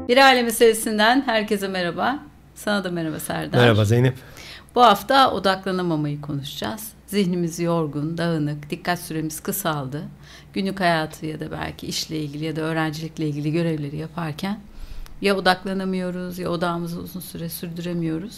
Bir Aile Meselesinden herkese merhaba. Sana da merhaba Serdar. Merhaba Zeynep. Bu hafta odaklanamamayı konuşacağız. Zihnimiz yorgun, dağınık, dikkat süremiz kısaldı. Günlük hayatı ya da belki işle ilgili ya da öğrencilikle ilgili görevleri yaparken ya odaklanamıyoruz ya odağımızı uzun süre sürdüremiyoruz.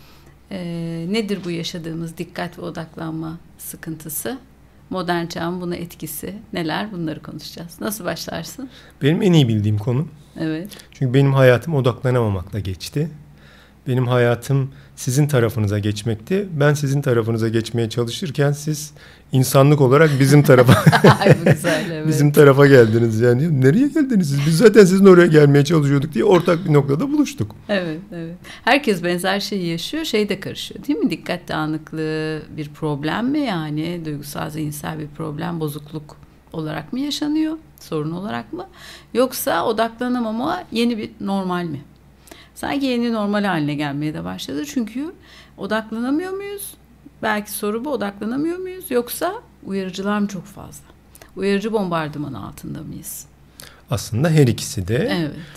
Nedir bu yaşadığımız dikkat ve odaklanma sıkıntısı? Modern çağın buna etkisi neler? Bunları konuşacağız. Nasıl başlarsın? Benim en iyi bildiğim konu. Evet. Çünkü benim hayatım odaklanamamakla geçti. Benim hayatım sizin tarafınıza geçmekti. Ben sizin tarafınıza geçmeye çalışırken siz insanlık olarak bizim tarafa Güzel, evet. bizim tarafa geldiniz. Yani nereye geldiniz siz? Biz zaten sizin oraya gelmeye çalışıyorduk diye ortak bir noktada buluştuk. Evet, evet. Herkes benzer şeyi yaşıyor. Şey de karışıyor değil mi? Dikkat dağınıklığı bir problem mi? Yani duygusal, zihinsel bir problem, bozukluk olarak mı yaşanıyor? Sorun olarak mı? Yoksa odaklanamama yeni bir normal mi? Sanki yeni normal haline gelmeye de başladı. Çünkü odaklanamıyor muyuz? Belki soru bu, odaklanamıyor muyuz? Yoksa uyarıcılar mı çok fazla? Uyarıcı bombardımanı altında mıyız? Aslında her ikisi de.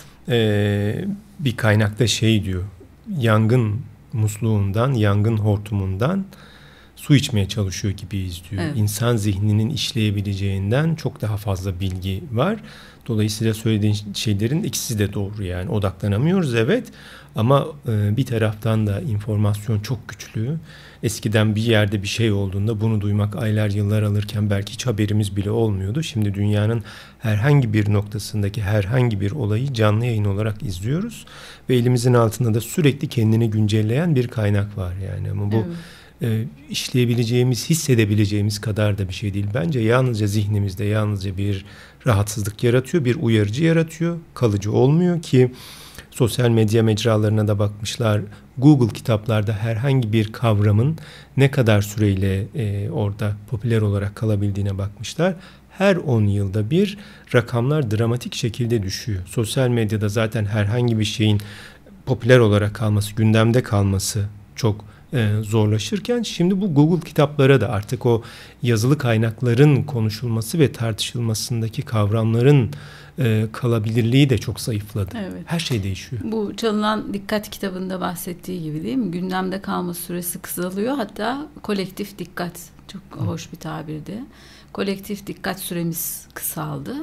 Evet. Bir kaynakta şey diyor. Yangın musluğundan, yangın hortumundan su içmeye çalışıyor gibiyiz diyor. Evet. İnsan zihninin işleyebileceğinden çok daha fazla bilgi var. Dolayısıyla söylediğin şeylerin ikisi de doğru yani. Odaklanamıyoruz evet ama bir taraftan da informasyon çok güçlü. Eskiden bir yerde bir şey olduğunda bunu duymak aylar yıllar alırken belki hiç haberimiz bile olmuyordu. Şimdi dünyanın herhangi bir noktasındaki herhangi bir olayı canlı yayın olarak izliyoruz. Ve elimizin altında da sürekli kendini güncelleyen bir kaynak var yani. Ama bu işleyebileceğimiz, hissedebileceğimiz kadar da bir şey değil. Bence yalnızca zihnimizde yalnızca bir rahatsızlık yaratıyor, bir uyarıcı yaratıyor. Kalıcı olmuyor ki sosyal medya mecralarına da bakmışlar. Google kitaplarda herhangi bir kavramın ne kadar süreyle orada popüler olarak kalabildiğine bakmışlar. Her 10 yılda bir rakamlar dramatik şekilde düşüyor. Sosyal medyada zaten herhangi bir şeyin popüler olarak kalması, gündemde kalması çok zorlaşırken şimdi bu Google kitaplara da artık o yazılı kaynakların konuşulması ve tartışılmasındaki kavramların kalabilirliği de çok zayıfladı. Evet. Her şey değişiyor. Bu Çalınan Dikkat kitabında bahsettiği gibi değil mi? Gündemde kalma süresi kısalıyor. Hatta kolektif dikkat çok hoş bir tabirdi. Kolektif dikkat süremiz kısaldı.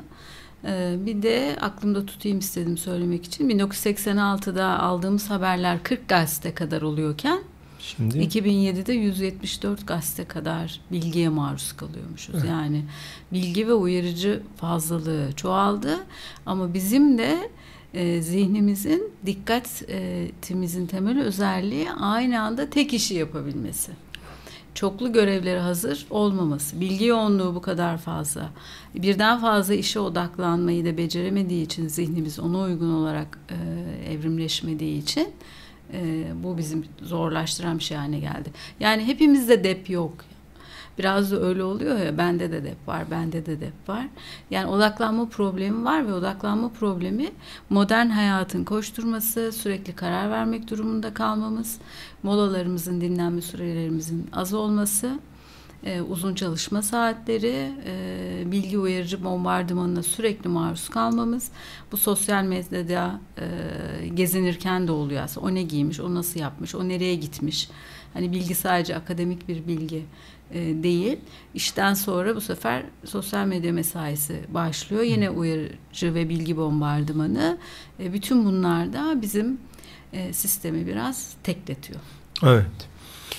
Bir de aklımda tutayım istedim söylemek için. 1986'da aldığımız haberler 40 gazete kadar oluyorken şimdi 2007'de 174 gazete kadar bilgiye maruz kalıyormuşuz. Evet. Yani bilgi ve uyarıcı fazlalığı çoğaldı ama bizim de zihnimizin dikkatimizin temel özelliği aynı anda tek işi yapabilmesi. Çoklu görevlere hazır olmaması, bilgi yoğunluğu bu kadar fazla, birden fazla işe odaklanmayı da beceremediği için zihnimiz ona uygun olarak evrimleşmediği için bu bizim zorlaştıran bir şey haline geldi. Yani hepimizde dep yok. Biraz da öyle oluyor ya, bende de dep var, bende de dep var. Yani odaklanma problemi var ve odaklanma problemi modern hayatın koşturması, sürekli karar vermek durumunda kalmamız, molalarımızın, dinlenme sürelerimizin az olması, uzun çalışma saatleri, bilgi uyarıcı bombardımanına sürekli maruz kalmamız, bu sosyal medyada gezinirken de oluyor aslında. O ne giymiş, o nasıl yapmış, o nereye gitmiş. Hani bilgi sadece akademik bir bilgi değil. İşten sonra bu sefer sosyal medya mesaisi başlıyor. Yine uyarıcı ve bilgi bombardımanı. Bütün bunlar da bizim sistemi biraz tekletiyor. Evet.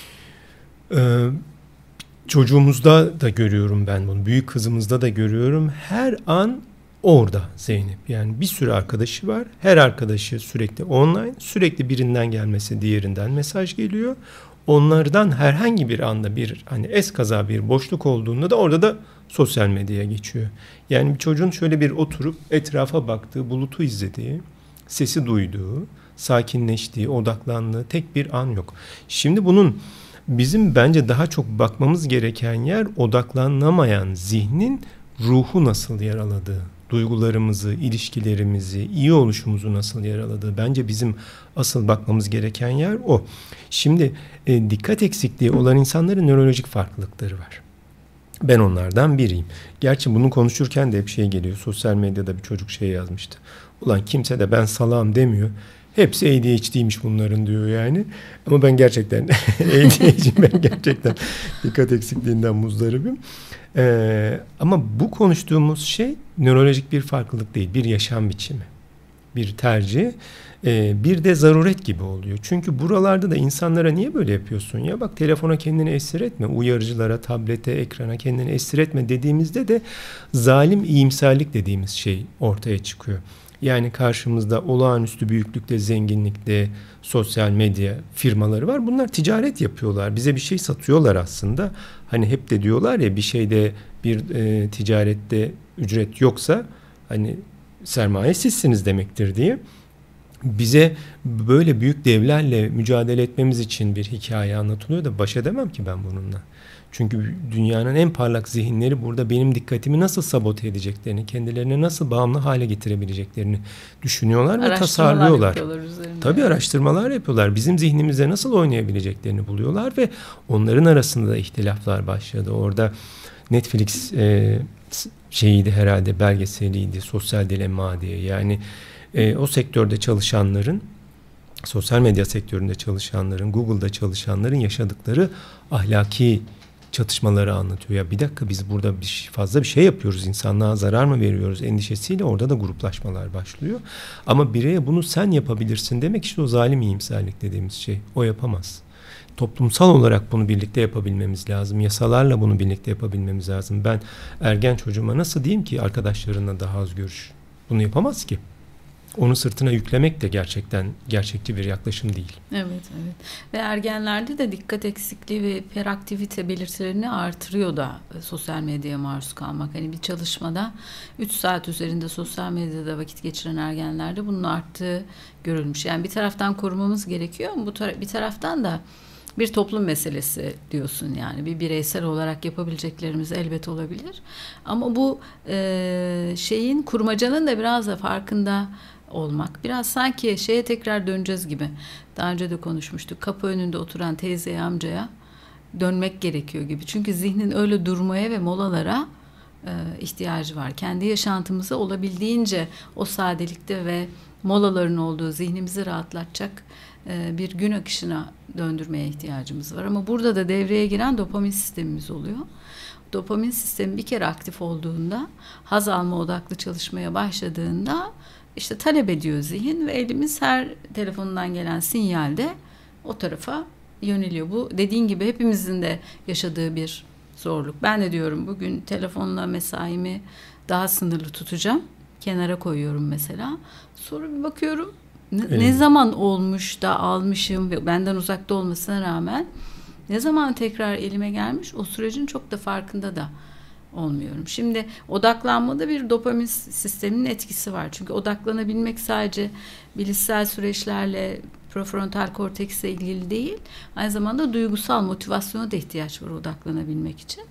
Çocuğumuzda da görüyorum ben bunu. Büyük kızımızda da görüyorum. Her an orada Zeynep. Yani bir sürü arkadaşı var. Her arkadaşı sürekli online. Sürekli birinden gelmesi diğerinden mesaj geliyor. Onlardan herhangi bir anda bir hani eskaza bir boşluk olduğunda da orada da sosyal medyaya geçiyor. Yani bir çocuğun şöyle bir oturup etrafa baktığı, bulutu izlediği, sesi duyduğu, sakinleştiği, odaklandığı tek bir an yok. Şimdi bunun bizim bence daha çok bakmamız gereken yer odaklanamayan zihnin ruhu nasıl yaraladığı, duygularımızı, ilişkilerimizi, iyi oluşumuzu nasıl yaraladığı. Bence bizim asıl bakmamız gereken yer o. Şimdi dikkat eksikliği olan insanların nörolojik farklılıkları var. Ben onlardan biriyim. Gerçi bunu konuşurken de hep şey geliyor. Sosyal medyada bir çocuk şey yazmıştı. Ulan kimse de ben salağım demiyor. Hepsi ADHD'ymiş bunların diyor yani. Ama ben gerçekten ADHD'yim, ben gerçekten dikkat eksikliğinden muzdaribim. Ama bu konuştuğumuz şey nörolojik bir farklılık değil. Bir yaşam biçimi. Bir tercih. Bir de zaruret gibi oluyor. Çünkü buralarda da insanlara niye böyle yapıyorsun ya? Bak telefona kendini esir etme. Uyarıcılara, tablete, ekrana kendini esir etme dediğimizde de zalim iyimserlik dediğimiz şey ortaya çıkıyor. Yani karşımızda olağanüstü büyüklükte, zenginlikte sosyal medya firmaları var. Bunlar ticaret yapıyorlar. Bize bir şey satıyorlar aslında. Hani hep de diyorlar ya, bir şeyde bir ticarette ücret yoksa hani sermaye sizsiniz demektir diye. Bize böyle büyük devlerle mücadele etmemiz için bir hikaye anlatılıyor da baş edemem ki ben bununla. Çünkü dünyanın en parlak zihinleri burada benim dikkatimi nasıl sabote edeceklerini, kendilerine nasıl bağımlı hale getirebileceklerini düşünüyorlar ve tasarlıyorlar. Tabii araştırmalar yapıyorlar. Bizim zihnimizde nasıl oynayabileceklerini buluyorlar ve onların arasında da ihtilaflar başladı. Orada Netflix şeyiydi herhalde, belgeseliydi, Sosyal Dilemma diye. Yani o sektörde çalışanların, sosyal medya sektöründe çalışanların, Google'da çalışanların yaşadıkları ahlaki çatışmaları anlatıyor. Ya bir dakika, biz burada fazla bir şey yapıyoruz, insanlığa zarar mı veriyoruz endişesiyle orada da gruplaşmalar başlıyor. Ama bireye bunu sen yapabilirsin demek işte o zalim iyimserlik dediğimiz şey. O yapamaz. Toplumsal olarak bunu birlikte yapabilmemiz lazım. Yasalarla bunu birlikte yapabilmemiz lazım. Ben ergen çocuğuma nasıl diyeyim ki arkadaşlarınla daha az görüş? Bunu yapamaz ki. Onu sırtına yüklemek de gerçekten gerçekçi bir yaklaşım değil. Evet, evet. Ve ergenlerde de dikkat eksikliği ve hiperaktivite belirtilerini artırıyor da sosyal medyaya maruz kalmak. Hani bir çalışmada 3 saat üzerinde sosyal medyada vakit geçiren ergenlerde bunun arttığı görülmüş. Yani bir taraftan korumamız gerekiyor ama bir taraftan da bir toplum meselesi diyorsun yani. Bir bireysel olarak yapabileceklerimiz elbet olabilir. Ama bu şeyin, kurmacanın da biraz da farkında olmak. Biraz sanki şeye tekrar döneceğiz gibi. Daha önce de konuşmuştuk. Kapı önünde oturan teyzeye, amcaya dönmek gerekiyor gibi. Çünkü zihnin öyle durmaya ve molalara ihtiyacı var. Kendi yaşantımızı olabildiğince o sadelikte ve molaların olduğu, zihnimizi rahatlatacak bir gün akışına döndürmeye ihtiyacımız var. Ama burada da devreye giren dopamin sistemimiz oluyor. Dopamin sistemi bir kere aktif olduğunda, haz alma odaklı çalışmaya başladığında işte talep ediyor zihin ve elimiz her telefonundan gelen sinyalde o tarafa yöneliyor. Bu dediğin gibi hepimizin de yaşadığı bir zorluk. Ben de diyorum bugün telefonla mesaimi daha sınırlı tutacağım. Kenara koyuyorum mesela. Sonra bir bakıyorum ne zaman olmuş da almışım ve benden uzakta olmasına rağmen ne zaman tekrar elime gelmiş, o sürecin çok da farkında da olmuyorum. Şimdi odaklanmada bir dopamin sisteminin etkisi var. Çünkü odaklanabilmek sadece bilişsel süreçlerle, prefrontal korteksle ilgili değil. Aynı zamanda duygusal motivasyona da ihtiyaç var odaklanabilmek için.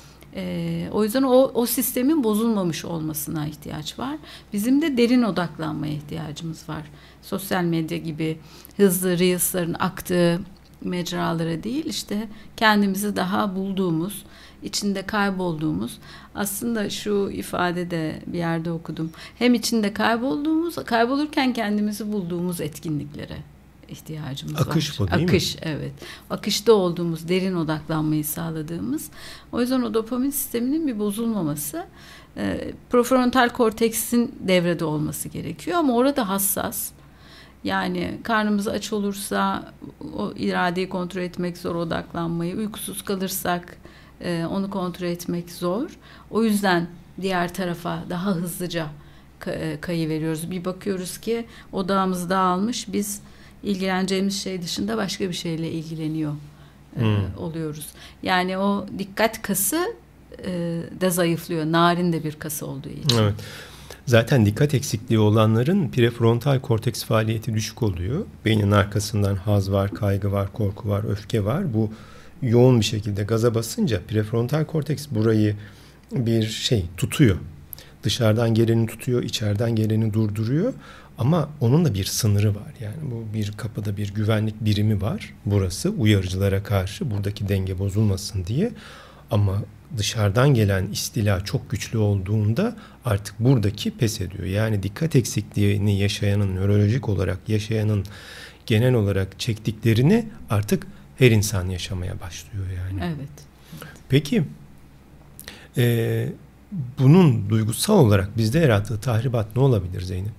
O yüzden o sistemin bozulmamış olmasına ihtiyaç var. Bizim de derin odaklanmaya ihtiyacımız var. Sosyal medya gibi hızlı reels'ların aktığı mecralara değil, işte kendimizi daha bulduğumuz, içinde kaybolduğumuz, aslında şu ifade de bir yerde okudum. Hem içinde kaybolurken kendimizi bulduğumuz etkinliklere ihtiyacımız var. Akış bu değil mi? Akış, evet. Akışta olduğumuz, derin odaklanmayı sağladığımız. O yüzden o dopamin sisteminin bir bozulmaması, prefrontal korteksin devrede olması gerekiyor ama orada hassas. Yani karnımız aç olursa o iradeyi kontrol etmek zor, odaklanmayı. Uykusuz kalırsak onu kontrol etmek zor. O yüzden diğer tarafa daha hızlıca kayıveriyoruz. Bir bakıyoruz ki odağımız dağılmış, biz ilgileneceğimiz şey dışında başka bir şeyle ilgileniyor oluyoruz. Yani o dikkat kası da zayıflıyor. Narin de bir kası olduğu için. Evet. Zaten dikkat eksikliği olanların prefrontal korteks faaliyeti düşük oluyor. Beynin arkasından haz var, kaygı var, korku var, öfke var. Bu yoğun bir şekilde gaza basınca prefrontal korteks burayı bir şey tutuyor. Dışarıdan geleni tutuyor, içeriden geleni durduruyor. Ama onun da bir sınırı var. Yani bu bir kapıda bir güvenlik birimi var. Burası uyarıcılara karşı buradaki denge bozulmasın diye. Ama dışarıdan gelen istila çok güçlü olduğunda artık buradaki pes ediyor. Yani dikkat eksikliğini yaşayanın, nörolojik olarak yaşayanın genel olarak çektiklerini artık her insan yaşamaya başlıyor yani. Evet. Peki bunun duygusal olarak bizde yarattığı tahribat ne olabilir Zeynep?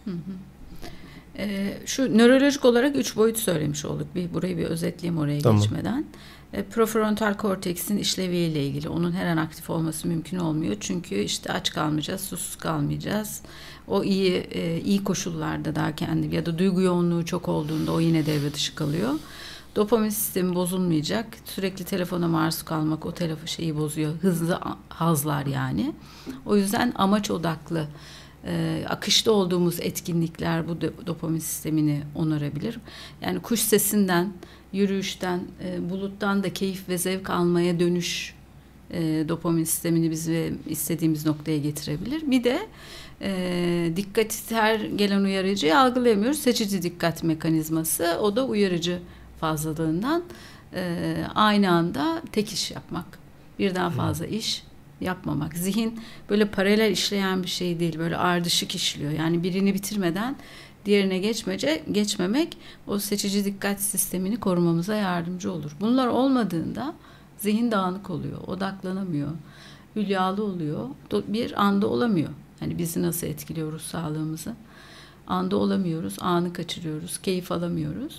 Şu nörolojik olarak 3 boyut söylemiş olduk. Burayı bir özetleyeyim oraya geçmeden. Prefrontal korteksin işleviyle ilgili. Onun her an aktif olması mümkün olmuyor. Çünkü işte aç kalmayacağız, susuz kalmayacağız. O iyi koşullarda daha kendi ya da duygu yoğunluğu çok olduğunda o yine devre dışı kalıyor. Dopamin sistemi bozulmayacak. Sürekli telefona maruz kalmak o şeyi bozuyor. Hızlı hazlar yani. O yüzden amaç odaklı akışta olduğumuz etkinlikler bu dopamin sistemini onarabilir. Yani kuş sesinden, yürüyüşten, buluttan da keyif ve zevk almaya dönüş dopamin sistemini bizi istediğimiz noktaya getirebilir. Bir de dikkat, her gelen uyarıcıyı algılayamıyoruz. Seçici dikkat mekanizması, o da uyarıcı fazlalığından aynı anda tek iş yapmak. Birden fazla iş yapmamak. Zihin böyle paralel işleyen bir şey değil. Böyle ardışık işliyor. Yani birini bitirmeden diğerine geçmemek o seçici dikkat sistemini korumamıza yardımcı olur. Bunlar olmadığında zihin dağınık oluyor. Odaklanamıyor. Hülyalı oluyor. Bir anda olamıyor. Hani bizi nasıl etkiliyor ruh sağlığımızı? Anda olamıyoruz. Anı kaçırıyoruz. Keyif alamıyoruz.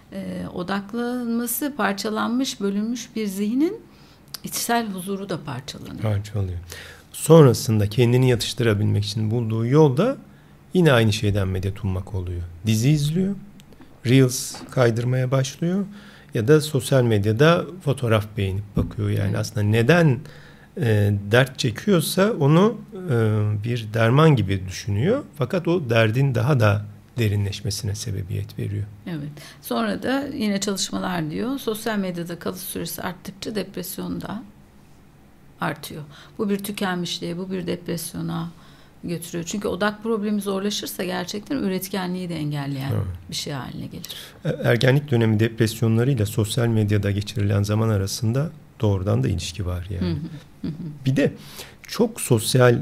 Odaklanması parçalanmış, bölünmüş bir zihnin içsel huzuru da parçalıyor. Sonrasında kendini yatıştırabilmek için bulduğu yolda yine aynı şeyden medet ummak oluyor. Dizi izliyor, Reels kaydırmaya başlıyor ya da sosyal medyada fotoğraf beğenip bakıyor. Yani aslında neden dert çekiyorsa onu bir derman gibi düşünüyor. Fakat o derdin daha da derinleşmesine sebebiyet veriyor. Evet. Sonra da yine çalışmalar diyor. Sosyal medyada kalış süresi arttıkça depresyon da artıyor. Bu bir tükenmişliğe, bu bir depresyona götürüyor. Çünkü odak problemi zorlaşırsa gerçekten üretkenliği de engelleyen bir şey haline gelir. Ergenlik dönemi depresyonlarıyla sosyal medyada geçirilen zaman arasında doğrudan da ilişki var yani. Bir de çok sosyal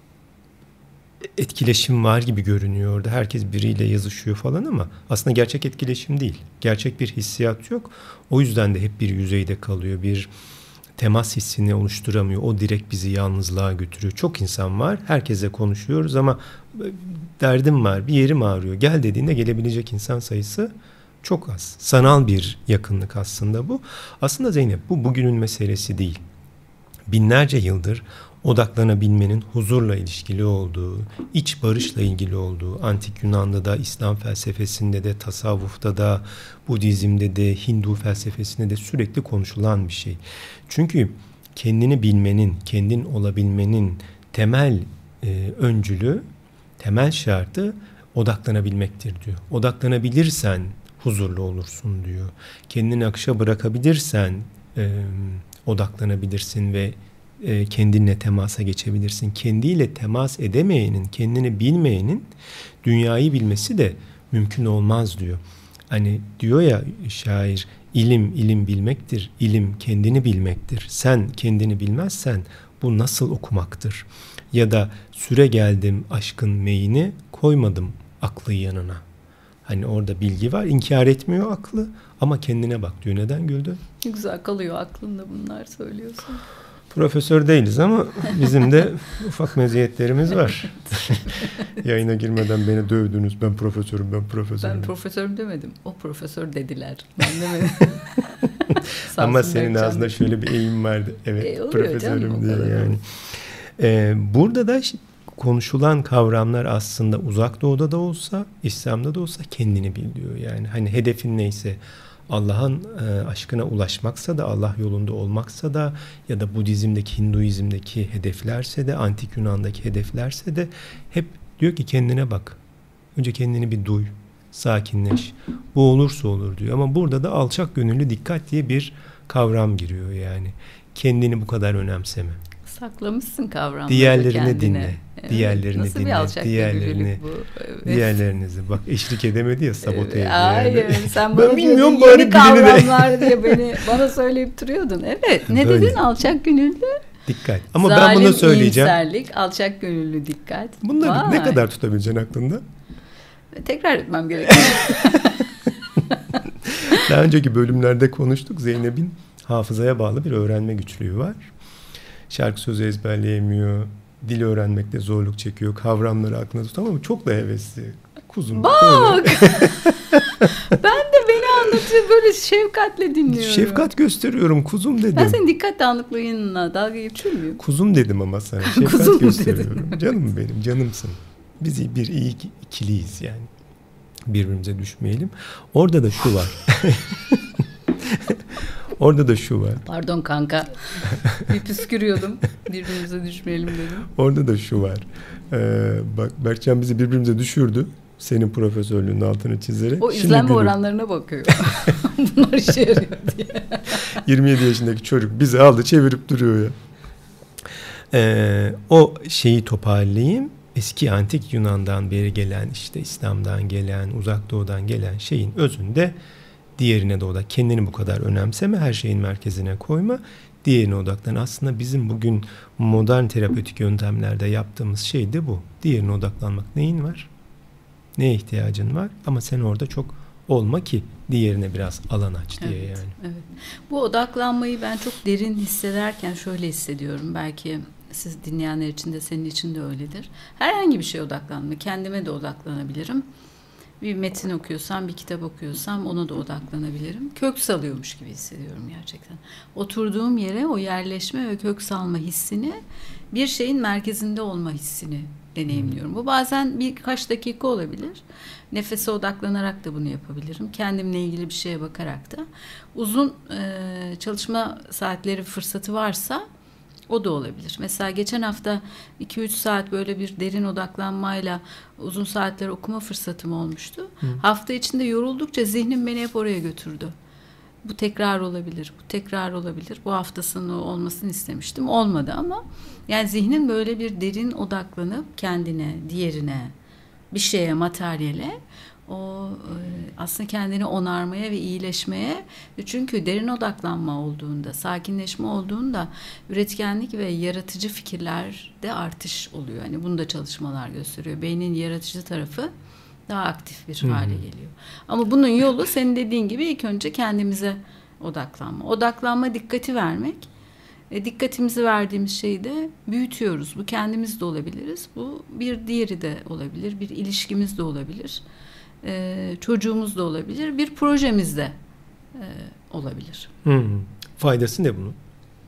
etkileşim var gibi görünüyor orada. Herkes biriyle yazışıyor falan ama aslında gerçek etkileşim değil. Gerçek bir hissiyat yok. O yüzden de hep bir yüzeyde kalıyor. Bir temas hissini oluşturamıyor. O direkt bizi yalnızlığa götürüyor. Çok insan var. Herkesle konuşuyoruz ama derdim var, bir yerim ağrıyor. Gel dediğinde gelebilecek insan sayısı çok az. Sanal bir yakınlık aslında bu. Aslında Zeynep, bu bugünün meselesi değil. Binlerce yıldır odaklanabilmenin huzurla ilişkili olduğu, iç barışla ilgili olduğu, antik Yunan'da da, İslam felsefesinde de, tasavvufta da, Budizm'de de, Hindu felsefesinde de sürekli konuşulan bir şey. Çünkü kendini bilmenin, kendin olabilmenin temel öncülü, temel şartı odaklanabilmektir diyor. Odaklanabilirsen huzurlu olursun diyor. Kendini akışa bırakabilirsen odaklanabilirsin ve kendinle temasa geçebilirsin. Kendiyle temas edemeyenin, kendini bilmeyenin dünyayı bilmesi de mümkün olmaz diyor. Hani diyor ya şair, ilim bilmektir, ilim kendini bilmektir. Sen kendini bilmezsen bu nasıl okumaktır? Ya da süre geldim aşkın meyini koymadım aklı yanına. Hani orada bilgi var, inkar etmiyor aklı ama kendine bak diyor. Neden güldü? Güzel kalıyor aklında bunlar söylüyorsun. Profesör değiliz ama bizim de ufak meziyetlerimiz var. Yayına girmeden beni dövdünüz. Ben profesörüm. Ben profesörüm demedim. O profesör dediler. Ben demedim. Ama senin ağzında şöyle bir eğim vardı. Evet, profesörüm diye yani. Burada da konuşulan kavramlar aslında Uzak Doğu'da da olsa, İslam'da da olsa kendini bil diyor. Yani hani hedefin neyse, Allah'ın aşkına ulaşmaksa da, Allah yolunda olmaksa da ya da Budizm'deki, Hinduizm'deki hedeflerse de, Antik Yunan'daki hedeflerse de hep diyor ki kendine bak. Önce kendini bir duy, sakinleş. Bu olursa olur diyor. Ama burada da alçak gönüllü dikkat diye bir kavram giriyor yani. Kendini bu kadar önemseme. Saklamışsın kavramları diğerlerini kendine. Dinle. Evet. Diğerlerini Nasıl dinle. Bir alçak diğerlerini bu? Evet. Diğerlerinizi. Bak eşlik edemedi ya, sabote ediyor. Hayır. Yani. Sen bana bilmiyorum yeni kavramlar diye bana söyleyip duruyordun. Evet. Ne böyle. dedin? Alçak gönüllü? Dikkat. Ama ben bunu söyleyeceğim. Zalim, iyimserlik, alçak gönüllü dikkat. Bunları ne kadar tutabileceksin aklında? Tekrar etmem gerekiyor. Daha önceki bölümlerde konuştuk. Zeynep'in hafızaya bağlı bir öğrenme güçlüğü var. Şarkı sözü ezberleyemiyor. Dil öğrenmekte zorluk çekiyor. Kavramları aklına tutamıyor ama çok da hevesli. Kuzum. Bak! Ben de beni anlatıyor, böyle şefkatle dinliyorum. Şefkat gösteriyorum kuzum dedim. Ben senin dikkat dağınıklığınla dalga geçiyor muyum? Kuzum dedim ama sana. Şefkat gösteriyorum. Canım benim, canımsın. Biz bir iyi ikiliyiz yani. Birbirimize düşmeyelim. Orada da şu var. Orada da şu var. Pardon kanka. Bir püskürüyordum. Birbirimize düşmeyelim dedim. Orada da şu var. Bak Berkcan bizi birbirimize düşürdü. Senin profesörlüğünün altını çizerek. O izlenme oranlarına bakıyor. Bunlar işe yarıyor diye. 27 yaşındaki çocuk bizi aldı çevirip duruyor ya. O şeyi toparlayayım. Eski antik Yunan'dan beri gelen, işte İslam'dan gelen, Uzak Doğu'dan gelen şeyin özünde diğerine de odak. Kendini bu kadar önemseme, her şeyin merkezine koyma. Diğerine odaklan. Aslında bizim bugün modern terapötik yöntemlerde yaptığımız şey de bu. Diğerine odaklanmak. Neyin var? Neye ihtiyacın var? Ama sen orada çok olma ki diğerine biraz alan aç diye evet, yani. Evet. Bu odaklanmayı ben çok derin hissederken şöyle hissediyorum. Belki siz dinleyenler için de senin için de öyledir. Herhangi bir şeye odaklanma. Kendime de odaklanabilirim. Bir metin okuyorsam, bir kitap okuyorsam ona da odaklanabilirim. Kök salıyormuş gibi hissediyorum gerçekten. Oturduğum yere o yerleşme ve kök salma hissini, bir şeyin merkezinde olma hissini deneyimliyorum. Bu bazen birkaç dakika olabilir. Nefese odaklanarak da bunu yapabilirim. Kendimle ilgili bir şeye bakarak da. Uzun çalışma saatleri fırsatı varsa o da olabilir. Mesela geçen hafta 2-3 saat böyle bir derin odaklanmayla uzun saatler okuma fırsatım olmuştu. Hafta içinde yoruldukça zihnim beni hep oraya götürdü. Bu tekrar olabilir, bu tekrar olabilir. Bu haftasının olmasını istemiştim. Olmadı ama yani zihnin böyle bir derin odaklanıp kendine, diğerine, bir şeye, materyale, o aslında kendini onarmaya ve iyileşmeye, çünkü derin odaklanma olduğunda, sakinleşme olduğunda üretkenlik ve yaratıcı fikirlerde artış oluyor. Hani bunu da çalışmalar gösteriyor. Beynin yaratıcı tarafı daha aktif bir hale geliyor. Ama bunun yolu senin dediğin gibi ilk önce kendimize odaklanma. Odaklanma, dikkati vermek. Dikkatimizi verdiğimiz şeyi de büyütüyoruz. Bu kendimiz de olabiliriz. Bu bir diğeri de olabilir. Bir ilişkimiz de olabilir. Çocuğumuz da olabilir. Bir projemiz de olabilir. Faydası ne bunun?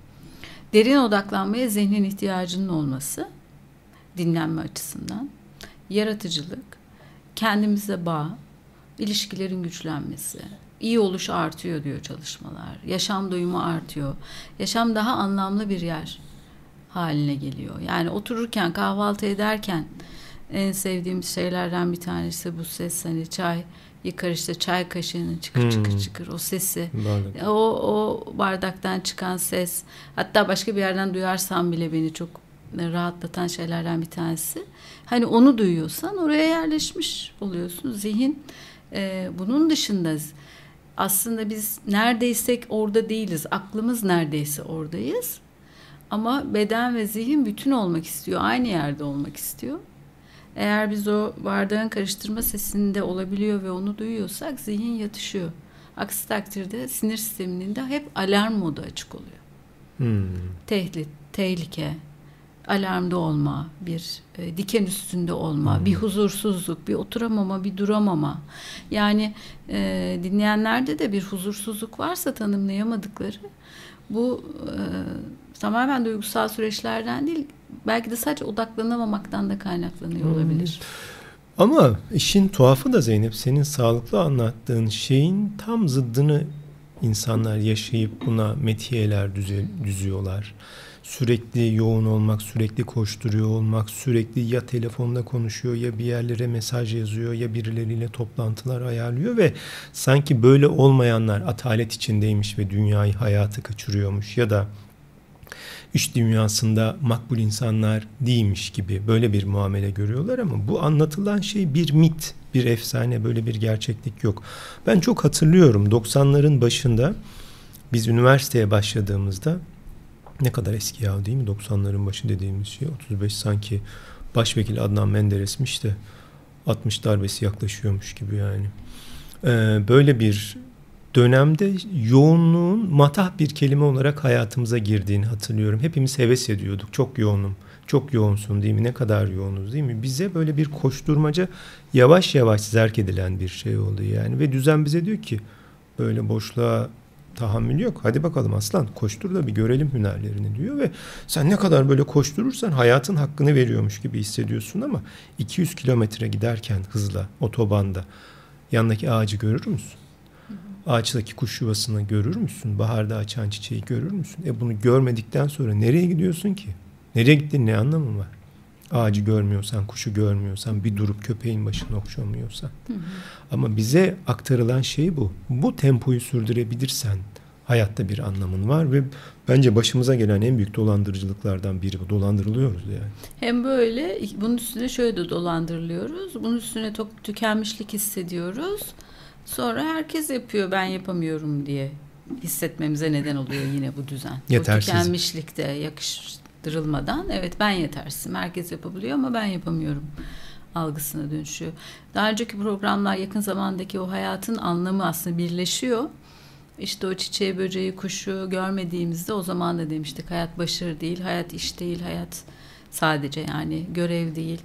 Derin odaklanmaya zihnin ihtiyacının olması, dinlenme açısından, yaratıcılık, kendimize bağ, ilişkilerin güçlenmesi, iyi oluş artıyor diyor çalışmalar. Yaşam doyumu artıyor. Yaşam daha anlamlı bir yer haline geliyor. Yani otururken, kahvaltı ederken en sevdiğim şeylerden bir tanesi bu ses. Hani çay yıkar, işte çay kaşığının çıkır çıkır çıkır o sesi. O bardaktan çıkan ses. Hatta başka bir yerden duyarsam bile beni çok rahatlatan şeylerden bir tanesi. Hani onu duyuyorsan oraya yerleşmiş oluyorsun. Zihin bunun dışında aslında biz neredeysek orada değiliz. Aklımız neredeyse oradayız. Ama beden ve zihin bütün olmak istiyor. Aynı yerde olmak istiyor. Eğer biz o bardağın karıştırma sesinde olabiliyor ve onu duyuyorsak zihin yatışıyor. Aksi takdirde sinir sisteminin de hep alarm modu açık oluyor. Tehdit, tehlike, alarmda olma, bir diken üstünde olma, bir huzursuzluk, bir oturamama, bir duramama. Yani dinleyenlerde de bir huzursuzluk varsa tanımlayamadıkları, bu tamamen duygusal süreçlerden değil, belki de sadece odaklanamamaktan da kaynaklanıyor olabilir. Ama işin tuhafı da Zeynep, senin sağlıklı anlattığın şeyin tam zıddını insanlar yaşayıp buna metiyeler düzüyorlar. Sürekli yoğun olmak, sürekli koşturuyor olmak, sürekli ya telefonda konuşuyor ya bir yerlere mesaj yazıyor ya birileriyle toplantılar ayarlıyor ve sanki böyle olmayanlar atalet içindeymiş ve dünyayı, hayatı kaçırıyormuş ya da iş dünyasında makbul insanlar değilmiş gibi böyle bir muamele görüyorlar ama bu anlatılan şey bir mit, bir efsane, böyle bir gerçeklik yok. Ben çok hatırlıyorum 90'ların başında biz üniversiteye başladığımızda Ne kadar eski ya, değil mi? 90'ların başı dediğimiz şey. 35 sanki Başvekil Adnan Menderes'miş de 60 darbesi yaklaşıyormuş gibi yani. Böyle bir dönemde yoğunluğun matah bir kelime olarak hayatımıza girdiğini hatırlıyorum. Hepimiz heves ediyorduk. Çok yoğunum. Çok yoğunsun değil mi? Ne kadar yoğunuz değil mi? Bize böyle bir koşturmaca yavaş yavaş zerk edilen bir şey oldu yani. Ve düzen bize diyor ki böyle boşluğa tahammül yok. Hadi bakalım aslan, koştur da bir görelim hünerlerini diyor ve sen ne kadar böyle koşturursan hayatın hakkını veriyormuş gibi hissediyorsun ama 200 kilometre giderken hızla otobanda yandaki ağacı görür müsün? Ağaçtaki kuş yuvasını görür müsün? Baharda açan çiçeği görür müsün? Bunu görmedikten sonra nereye gidiyorsun ki? Nereye gittiğin ne anlamı var? Ağacı görmüyorsan, kuşu görmüyorsan, bir durup köpeğin başını okşamıyorsan. Ama bize aktarılan şey bu. Bu tempoyu sürdürebilirsen hayatta bir anlamın var ve bence başımıza gelen en büyük dolandırıcılıklardan biri bu. Dolandırılıyoruz yani. Hem böyle bunun üstüne şöyle de dolandırılıyoruz. Bunun üstüne tükenmişlik hissediyoruz. Sonra herkes yapıyor, ben yapamıyorum diye hissetmemize neden oluyor yine bu düzen. Yetersiz. O tükenmişlikte yakıştırılmadan evet ben yetersizim, herkes yapabiliyor ama ben yapamıyorum algısına dönüşüyor. Daha önceki programlar yakın zamandaki o hayatın anlamı aslında birleşiyor. İşte o çiçeği, böceği, kuşu görmediğimizde o zaman da demiştik hayat başarı değil, hayat iş değil, hayat sadece yani görev değil.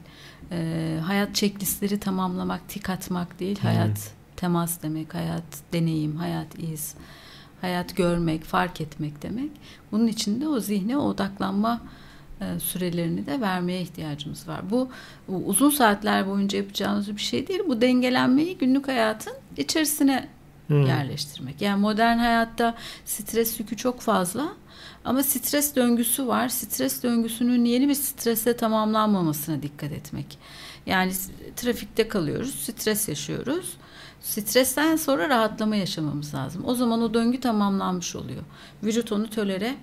Hayat checklistleri tamamlamak, tik atmak değil, hayat temas demek, hayat deneyim, hayat iz, hayat görmek, fark etmek demek. Bunun için de o zihne odaklanma sürelerini de vermeye ihtiyacımız var. Bu uzun saatler boyunca yapacağımız bir şey değil. Bu dengelenmeyi günlük hayatın içerisine yerleştirmek. Yani modern hayatta stres yükü çok fazla ama stres döngüsü var. Stres döngüsünün yeni bir stresle tamamlanmamasına dikkat etmek. Yani trafikte kalıyoruz, stres yaşıyoruz. Stresten sonra rahatlama yaşamamız lazım. O zaman o döngü tamamlanmış oluyor. Vücut onu tolere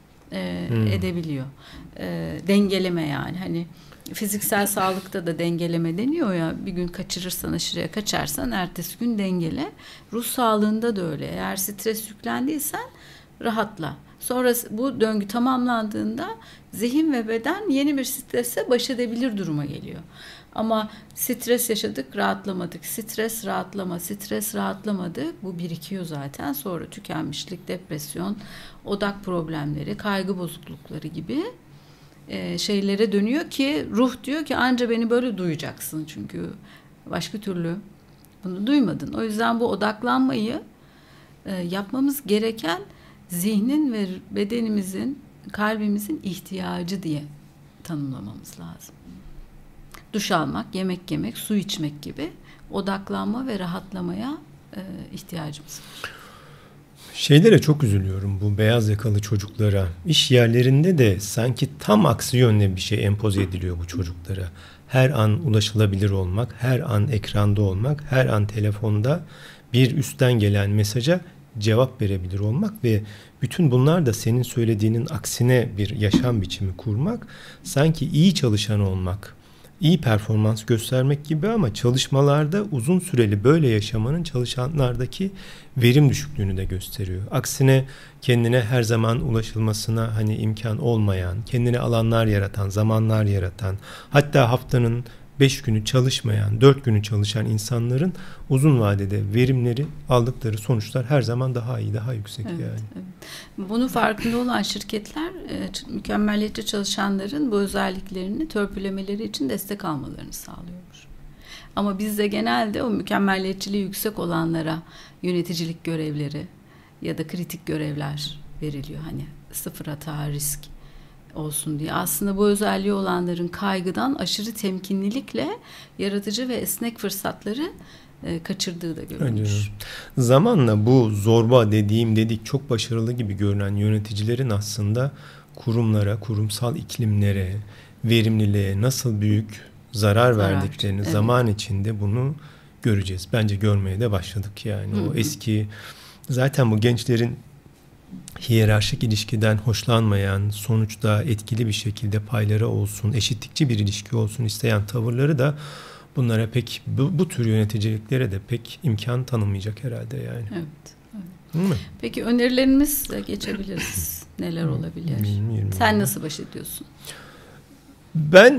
edebiliyor. Dengeleme yani. Hani fiziksel sağlıkta da dengeleme deniyor ya. Bir gün kaçırırsan, aşırıya kaçarsan ertesi gün dengele. Ruh sağlığında da öyle. Eğer stres yüklendiysen rahatla. Sonra bu döngü tamamlandığında zihin ve beden yeni bir strese baş edebilir duruma geliyor. Ama stres yaşadık, rahatlamadık. Stres, rahatlama, stres, rahatlamadık. Bu birikiyor zaten. Sonra tükenmişlik, depresyon, odak problemleri, kaygı bozuklukları gibi şeylere dönüyor ki ruh diyor ki anca beni böyle duyacaksın. Çünkü başka türlü bunu duymadın. O yüzden bu odaklanmayı yapmamız gereken zihnin ve bedenimizin, kalbimizin ihtiyacı diye tanımlamamız lazım. Duş almak, yemek yemek, su içmek gibi odaklanma ve rahatlamaya ihtiyacımız var. Şeylere çok üzülüyorum, bu beyaz yakalı çocuklara. İş yerlerinde de sanki tam aksi yönde bir şey empoze ediliyor bu çocuklara. Her an ulaşılabilir olmak, her an ekranda olmak, her an telefonda bir üstten gelen mesaja cevap verebilir olmak ve bütün bunlar da senin söylediğinin aksine bir yaşam biçimi kurmak, sanki iyi çalışan olmak, iyi performans göstermek gibi ama çalışmalarda uzun süreli böyle yaşamanın çalışanlardaki verim düşüklüğünü de gösteriyor. Aksine kendine her zaman ulaşılmasına imkan olmayan, kendine alanlar yaratan, zamanlar yaratan, hatta haftanın 5 günü çalışmayan, 4 günü çalışan insanların uzun vadede verimleri, aldıkları sonuçlar her zaman daha iyi, daha yüksek evet, yani. Evet. Bunun farkında olan şirketler mükemmeliyetçi çalışanların bu özelliklerini törpülemeleri için destek almalarını sağlıyormuş. Ama bizde genelde o mükemmeliyetçiliği yüksek olanlara yöneticilik görevleri ya da kritik görevler veriliyor. Hani sıfır hata, risk olsun diye. Aslında bu özelliği olanların kaygıdan aşırı temkinlilikle yaratıcı ve esnek fırsatları kaçırdığı da görülmüş. Zamanla bu zorba dedik çok başarılı gibi görünen yöneticilerin aslında kurumlara, kurumsal iklimlere, verimliliğe nasıl büyük zarar verdiklerini zaman içinde bunu göreceğiz. Bence görmeye de başladık yani. O eski, zaten bu gençlerin hiyerarşik ilişkiden hoşlanmayan, sonuçta etkili bir şekilde payları olsun, eşitlikçi bir ilişki olsun isteyen tavırları da bunlara pek, bu tür yöneticiliklere de pek imkan tanımayacak herhalde yani. Evet. Değil mi? Peki önerilerimizle geçebiliriz. Neler olabilir? Bilmiyorum. Sen nasıl baş ediyorsun? Ben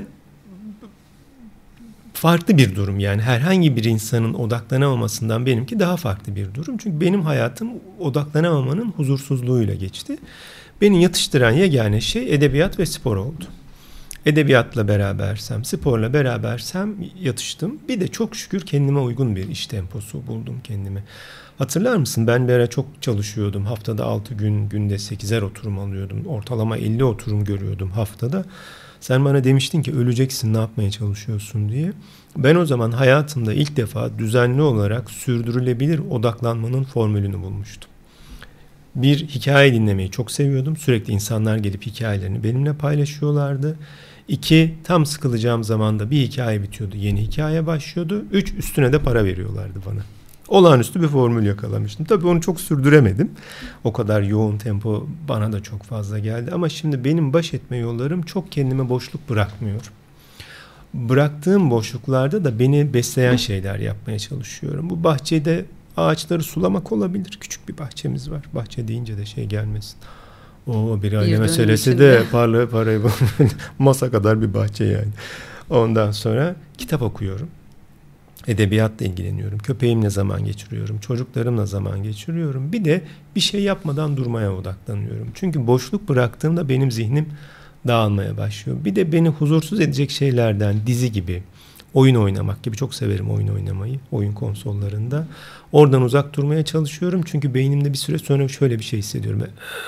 farklı bir durum, yani herhangi bir insanın odaklanamamasından benimki daha farklı bir durum. Çünkü benim hayatım odaklanamamanın huzursuzluğuyla geçti. Beni yatıştıran yegane şey edebiyat ve spor oldu. Edebiyatla berabersem, sporla berabersem yatıştım. Bir de çok şükür kendime uygun bir iş temposu buldum kendime. Hatırlar mısın? Ben bir ara çok çalışıyordum. Haftada 6 gün, günde 8'er oturum alıyordum. Ortalama 50 oturum görüyordum haftada. Sen bana demiştin ki öleceksin, ne yapmaya çalışıyorsun diye. Ben o zaman hayatımda ilk defa düzenli olarak sürdürülebilir odaklanmanın formülünü bulmuştum. Bir, hikaye dinlemeyi çok seviyordum. Sürekli insanlar gelip hikayelerini benimle paylaşıyorlardı. 2, tam sıkılacağım zamanda bir hikaye bitiyordu, yeni hikaye başlıyordu. 3, üstüne de para veriyorlardı bana. Olağanüstü bir formül yakalamıştım. Tabii onu çok sürdüremedim. O kadar yoğun tempo bana da çok fazla geldi. Ama şimdi benim baş etme yollarım çok kendime boşluk bırakmıyor. Bıraktığım boşluklarda da beni besleyen şeyler yapmaya çalışıyorum. Bu bahçede ağaçları sulamak olabilir. Küçük bir bahçemiz var. Bahçe deyince de şey gelmesin. O bir aile meselesi de parayı masa kadar bir bahçe yani. Ondan sonra kitap okuyorum. Edebiyatla ilgileniyorum. Köpeğimle zaman geçiriyorum. Çocuklarımla zaman geçiriyorum. Bir de bir şey yapmadan durmaya odaklanıyorum. Çünkü boşluk bıraktığımda benim zihnim dağılmaya başlıyor. Bir de beni huzursuz edecek şeylerden, dizi gibi, oyun oynamak gibi, çok severim oyun oynamayı, oyun konsollarında. Oradan uzak durmaya çalışıyorum. Çünkü beynimde bir süre sonra şöyle bir şey hissediyorum.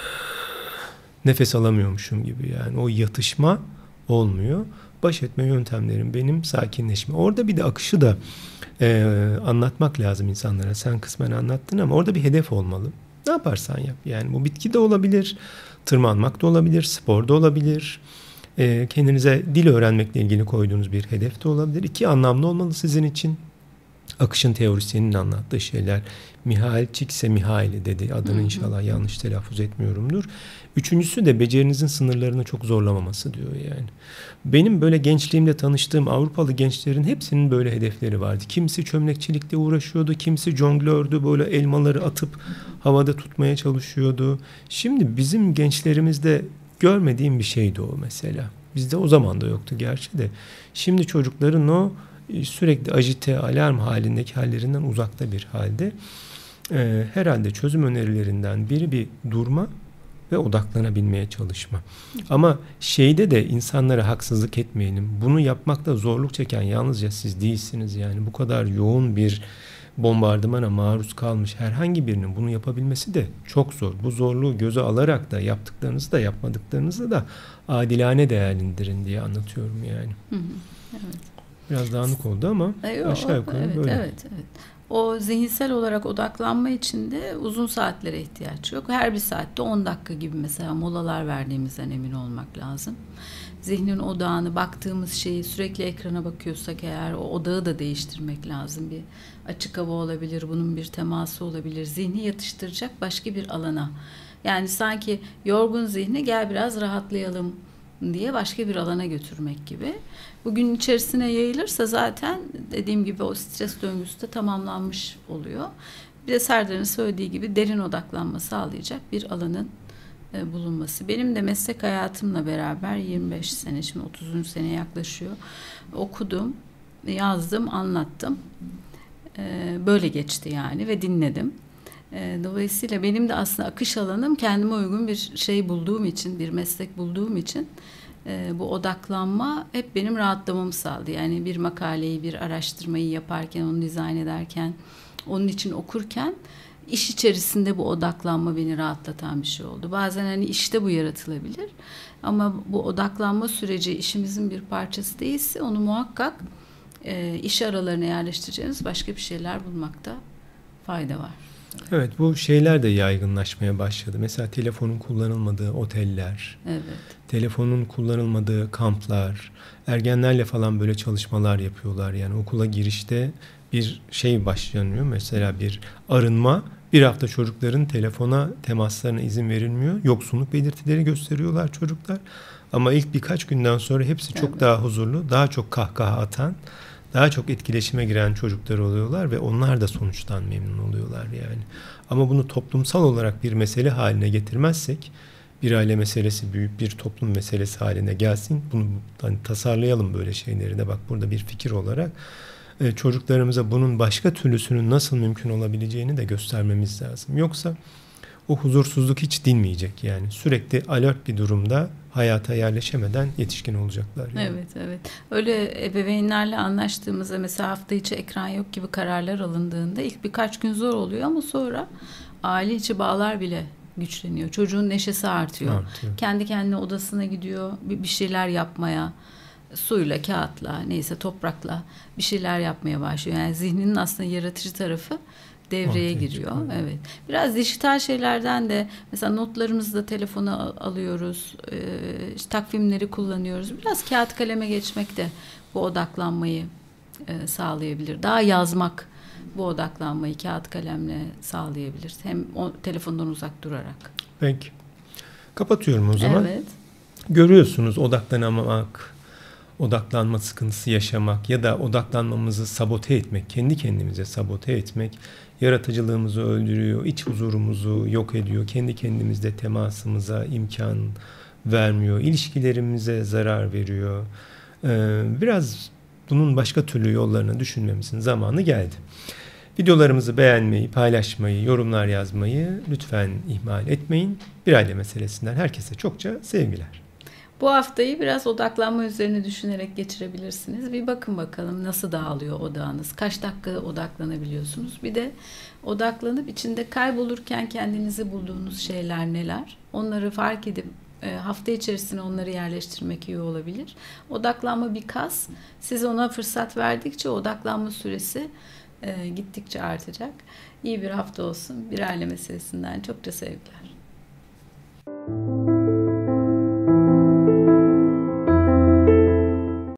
Nefes alamıyormuşum gibi, yani o yatışma olmuyor. Baş etme yöntemlerim benim sakinleşme. Orada bir de akışı da anlatmak lazım insanlara. Sen kısmen anlattın ama orada bir hedef olmalı. Ne yaparsan yap. Yani bu bitki de olabilir, tırmanmak da olabilir, spor da olabilir. Kendinize dil öğrenmekle ilgili koyduğunuz bir hedef de olabilir. 2, anlamlı olmalı sizin için. Akışın teorisyeninin anlattığı şeyler. Mihail Csikszentmihalyi dedi. Adını inşallah yanlış telaffuz etmiyorumdur. 3'üncüsü de becerinizin sınırlarını çok zorlamaması diyor yani. Benim böyle gençliğimde tanıştığım Avrupalı gençlerin hepsinin böyle hedefleri vardı. Kimisi çömlekçilikle uğraşıyordu, kimisi jonglördü, böyle elmaları atıp havada tutmaya çalışıyordu. Şimdi bizim gençlerimizde görmediğim bir şeydi o mesela. Bizde o zaman da yoktu gerçi de. Şimdi çocukların o sürekli ajite, alarm halindeki hallerinden uzakta bir halde. Herhalde çözüm önerilerinden biri bir durma ve odaklanabilmeye çalışma. Ama şeyde de insanlara haksızlık etmeyelim. Bunu yapmakta zorluk çeken yalnızca siz değilsiniz. Yani bu kadar yoğun bir bombardımana maruz kalmış herhangi birinin bunu yapabilmesi de çok zor. Bu zorluğu göze alarak da yaptıklarınızı da yapmadıklarınızı da adilane değerlendirin diye anlatıyorum yani. Evet. Biraz dağınık oldu ama aşağı yukarı böyle. Evet. O zihinsel olarak odaklanma için de uzun saatlere ihtiyaç yok. Her bir saatte 10 dakika gibi mesela molalar verdiğimizden emin olmak lazım. Zihnin odağını, baktığımız şeyi, sürekli ekrana bakıyorsak eğer o odağı da değiştirmek lazım. Bir açık hava olabilir, bunun bir teması olabilir. Zihni yatıştıracak başka bir alana. Yani sanki yorgun zihni gel biraz rahatlayalım diye başka bir alana götürmek gibi. Bugün içerisine yayılırsa zaten dediğim gibi o stres döngüsü de tamamlanmış oluyor. Bir de Serdar'ın söylediği gibi derin odaklanma sağlayacak bir alanın bulunması. Benim de meslek hayatımla beraber 25 sene, şimdi 30. seneye yaklaşıyor. Okudum, yazdım, anlattım. Böyle geçti yani ve dinledim. Dolayısıyla benim de aslında akış alanım kendime uygun bir şey bulduğum için, bir meslek bulduğum için bu odaklanma hep benim rahatlamamı sağladı. Yani bir makaleyi, bir araştırmayı yaparken, onu dizayn ederken, onun için okurken iş içerisinde bu odaklanma beni rahatlatan bir şey oldu. Bazen hani işte bu yaratılabilir ama bu odaklanma süreci işimizin bir parçası değilse onu muhakkak iş aralarına yerleştireceğiniz başka bir şeyler bulmakta fayda var. Evet, bu şeyler de yaygınlaşmaya başladı. Mesela telefonun kullanılmadığı oteller, evet. Telefonun kullanılmadığı kamplar, ergenlerle falan böyle çalışmalar yapıyorlar. Yani okula girişte bir şey başlanıyor. Mesela bir arınma, bir hafta çocukların telefona temaslarına izin verilmiyor. Yoksunluk belirtileri gösteriyorlar çocuklar. Ama ilk birkaç günden sonra hepsi çok daha huzurlu, daha çok kahkaha atan, daha çok etkileşime giren çocuklar oluyorlar ve onlar da sonuçtan memnun oluyorlar yani. Ama bunu toplumsal olarak bir mesele haline getirmezsek, bir aile meselesi büyük bir toplum meselesi haline gelsin. Bunu hani tasarlayalım böyle şeyleri de, bak burada bir fikir olarak. Çocuklarımıza bunun başka türlüsünün nasıl mümkün olabileceğini de göstermemiz lazım. Yoksa o huzursuzluk hiç dinmeyecek yani. Sürekli alert bir durumda, hayata yerleşemeden yetişkin olacaklar. Yani. Evet, evet. Öyle ebeveynlerle anlaştığımızda mesela hafta içi ekran yok gibi kararlar alındığında ilk birkaç gün zor oluyor ama sonra aile içi bağlar bile güçleniyor. Çocuğun neşesi artıyor. Kendi kendine odasına gidiyor bir şeyler yapmaya. Suyla, kağıtla, neyse toprakla bir şeyler yapmaya başlıyor. Yani zihninin aslında yaratıcı tarafı devreye giriyor. Evet. Biraz dijital şeylerden de mesela notlarımızı da telefona alıyoruz. İşte takvimleri kullanıyoruz. Biraz kağıt kaleme geçmek de bu odaklanmayı sağlayabilir. Daha yazmak bu odaklanmayı kağıt kalemle sağlayabilir. Hem o telefondan uzak durarak. Peki. Kapatıyorum o zaman. Evet. Görüyorsunuz, odaklanamamak, odaklanma sıkıntısı yaşamak ya da odaklanmamızı sabote etmek, kendi kendimize sabote etmek yaratıcılığımızı öldürüyor, iç huzurumuzu yok ediyor, kendi kendimizle temasımıza imkan vermiyor, ilişkilerimize zarar veriyor. Biraz bunun başka türlü yollarını düşünmemizin zamanı geldi. Videolarımızı beğenmeyi, paylaşmayı, yorumlar yazmayı lütfen ihmal etmeyin. Bir aile meselesinden herkese çokça sevgiler. Bu haftayı biraz odaklanma üzerine düşünerek geçirebilirsiniz. Bir bakın bakalım nasıl dağılıyor odağınız. Kaç dakika odaklanabiliyorsunuz? Bir de odaklanıp içinde kaybolurken kendinizi bulduğunuz şeyler neler? Onları fark edip hafta içerisinde onları yerleştirmek iyi olabilir. Odaklanma bir kas. Siz ona fırsat verdikçe odaklanma süresi gittikçe artacak. İyi bir hafta olsun. Bir aile meselesinden çokça sevgiler.